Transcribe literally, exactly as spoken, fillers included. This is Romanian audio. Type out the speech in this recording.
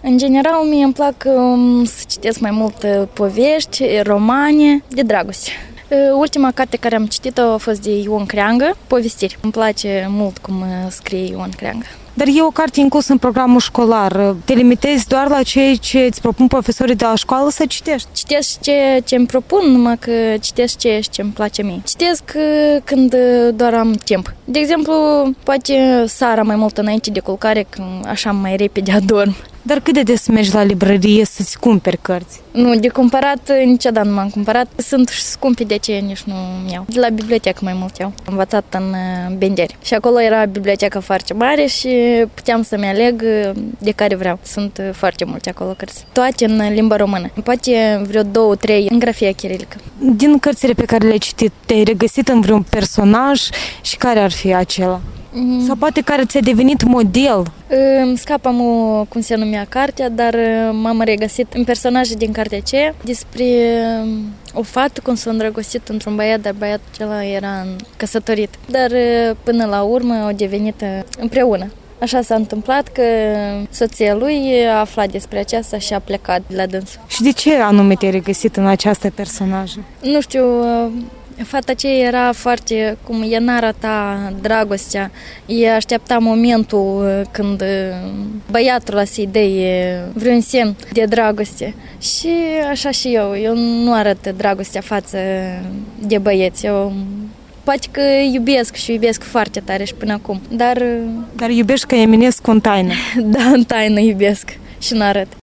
În general, mie îmi plac um, să citesc mai mult uh, povești, romane, de dragoste. Uh, ultima carte care am citit-o a fost de Ion Creangă, Povestiri. Îmi place mult cum uh, scrie Ion Creangă. Dar e o carte inclusă în programul școlar. Te limitezi doar la ceea ce îți propun profesorii de la școală să citești? Citesc ce, ce îmi propun, numai că citesc ce, ce îmi place mie. Citesc când doar am timp. De exemplu, poate seara mai mult înainte de culcare, când așa mai repede adorm. Dar cât de des mergi la librărie să-ți cumperi cărți? Nu, de cumpărat niciodată nu m-am cumpărat. Sunt și scumpe, de aceea nici nu iau. De la bibliotecă mai mult iau. Am învățat în Benderi. Și acolo era biblioteca foarte mare și puteam să-mi aleg de care vreau. Sunt foarte multe acolo cărți. Toate în limba română. Poate vreo două, trei în grafia chirilică. Din cărțile pe care le-ai citit, te-ai regăsit în vreun personaj și care ar fi acela? Mm. Sau poate care ți-a devenit model? Îmi scapă cum se numea cartea, dar m-am regăsit în personaje din cartea aceea despre o fată cum s-a îndrăgostit într-un băiat, dar băiatul acela era căsătorit. Dar până la urmă au devenit împreună. Așa s-a întâmplat că soția lui a aflat despre aceasta și a plecat de la dânsul. Și de ce anume te-ai regăsit în această personajă? Nu știu... Fata aceea era foarte, cum ea n-arăta dragostea, ea aștepta momentul când băiatul ăla să-i dea vreun semn de dragoste. Și așa și eu, eu nu arăt dragostea față de băieți, eu poate că iubesc și iubesc foarte tare și până acum, dar... Dar iubești că Eminescu în taină. Da, în taină iubesc și n-arăt.